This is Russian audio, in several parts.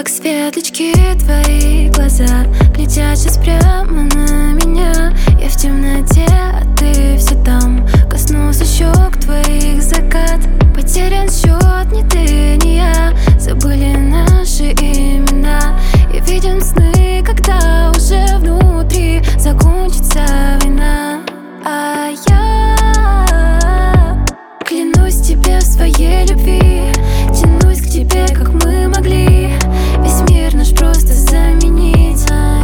как светлячки твои глаза глядят сейчас прямо на меня. Я в темноте, а ты все там. Коснулся щек твоих закат. Потерян счет, ни ты, ни я. Забыли наши имена. И видим сны, когда уже внутри закончится война. А я клянусь тебе в своей любви, тянусь к тебе, как мы могли. Весь мир наш просто заменить на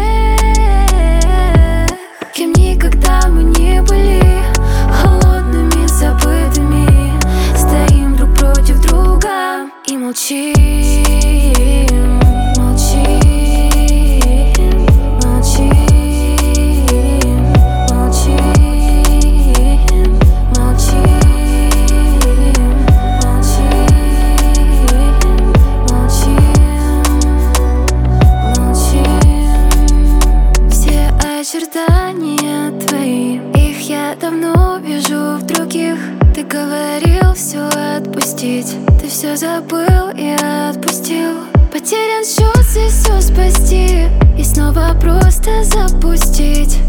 тех, кем никогда мы не были. Холодными, забытыми, стоим друг против друга и молчим. Очертания твои, их я давно вижу в других. Ты говорил все отпустить, ты все забыл и отпустил. Потерян счет, здесь все спасти и снова просто запустить.